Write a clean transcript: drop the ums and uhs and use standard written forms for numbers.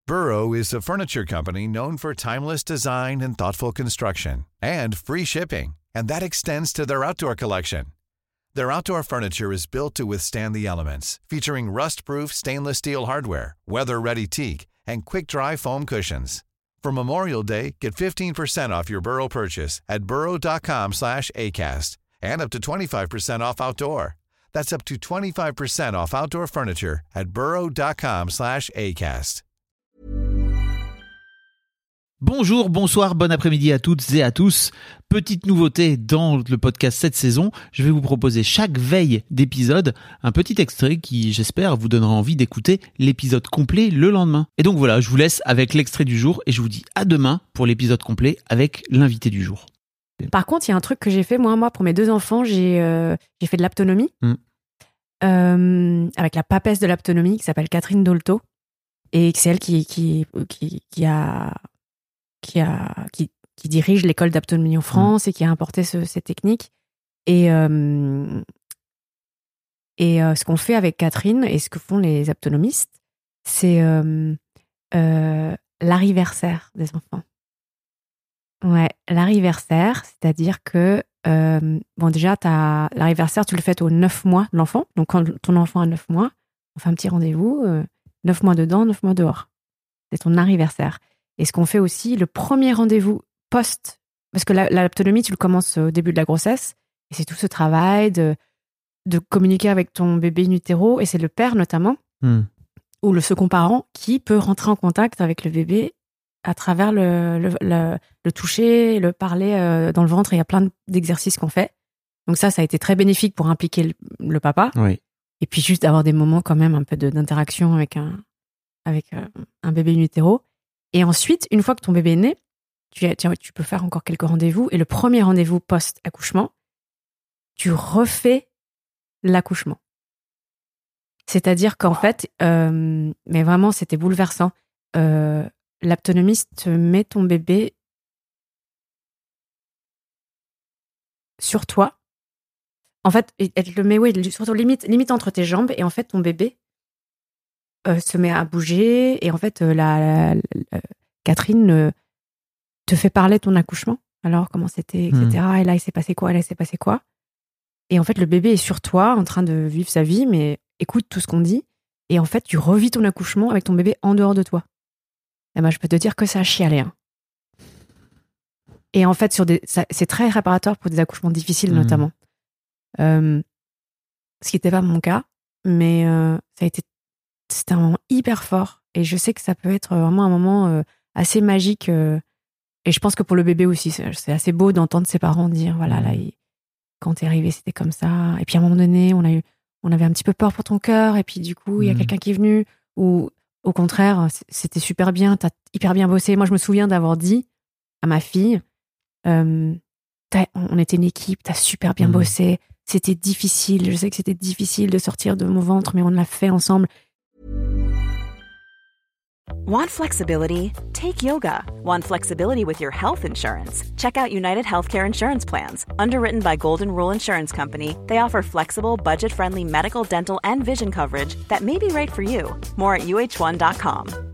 Burrow is a furniture company known for timeless design and thoughtful construction, and free shipping, and that extends to their outdoor collection. Their outdoor furniture is built to withstand the elements, featuring rust-proof stainless steel hardware, weather-ready teak, and quick-dry foam cushions. For Memorial Day, get 15% off your Burrow purchase at burrow.com/acast, and up to 25% off outdoor. That's up to 25% off outdoor furniture at burrow.com/acast. Bonjour, bonsoir, bon après-midi à toutes et à tous. Petite nouveauté dans le podcast cette saison, je vais vous proposer chaque veille d'épisode un petit extrait qui, j'espère, vous donnera envie d'écouter l'épisode complet le lendemain. Et donc voilà, je vous laisse avec l'extrait du jour et je vous dis à demain pour l'épisode complet avec l'invité du jour. Par contre, il y a un truc que j'ai fait, moi pour mes 2 enfants, j'ai fait de l'aptonomie avec la papesse de l'aptonomie qui s'appelle Catherine Dolto, et c'est elle qui dirige l'école d'aptonomie en France et qui a importé ces techniques. Et ce qu'on fait avec Catherine et ce que font les aptonomistes, c'est l'arriversaire des enfants. Ouais, l'arriversaire, c'est-à-dire que déjà, l'arriversaire, tu le fais aux 9 mois de l'enfant. Donc, quand ton enfant a 9 mois, on fait un petit rendez-vous, 9 mois dedans, 9 mois dehors. C'est ton arriversaire. Et ce qu'on fait aussi, le premier rendez-vous parce que l'aptonomie, tu le commences au début de la grossesse, et c'est tout ce travail de communiquer avec ton bébé in utero, et c'est le père notamment, ou le second parent, qui peut rentrer en contact avec le bébé à travers le toucher, le parler dans le ventre. Il y a plein d'exercices qu'on fait. Donc ça a été très bénéfique pour impliquer le papa. Oui. Et puis juste d'avoir des moments quand même un peu d'interaction avec un bébé in utero. Et ensuite, une fois que ton bébé est né, tu peux faire encore quelques rendez-vous. Et le premier rendez-vous post-accouchement, tu refais l'accouchement. C'est-à-dire qu'en fait, mais vraiment, c'était bouleversant. L'aptonomiste met ton bébé sur toi. En fait, elle le met, surtout limite entre tes jambes. Et en fait, ton bébé se met à bouger, et en fait Catherine te fait parler de ton accouchement, alors comment c'était, etc. Et là il s'est passé quoi, et en fait le bébé est sur toi en train de vivre sa vie, mais écoute tout ce qu'on dit, et en fait tu revis ton accouchement avec ton bébé en dehors de toi. Et ben je peux te dire que ça a chialé, hein. Et en fait c'est très réparateur pour des accouchements difficiles notamment, ce qui n'était pas mon cas, mais c'était un moment hyper fort, et je sais que ça peut être vraiment un moment assez magique, et je pense que pour le bébé aussi, c'est assez beau d'entendre ses parents dire voilà, là, quand t'es arrivé c'était comme ça, et puis à un moment donné on avait un petit peu peur pour ton cœur, et puis du coup il y a quelqu'un qui est venu, ou au contraire c'était super bien, t'as hyper bien bossé. Moi je me souviens d'avoir dit à ma fille on était une équipe, t'as super bien bossé, c'était difficile, je sais que c'était difficile de sortir de mon ventre, mais on l'a fait ensemble. Want flexibility? Take yoga. Want flexibility with your health insurance? Check out United Healthcare Insurance Plans. Underwritten by Golden Rule Insurance Company, they offer flexible, budget-friendly medical, dental, and vision coverage that may be right for you. More at uh1.com.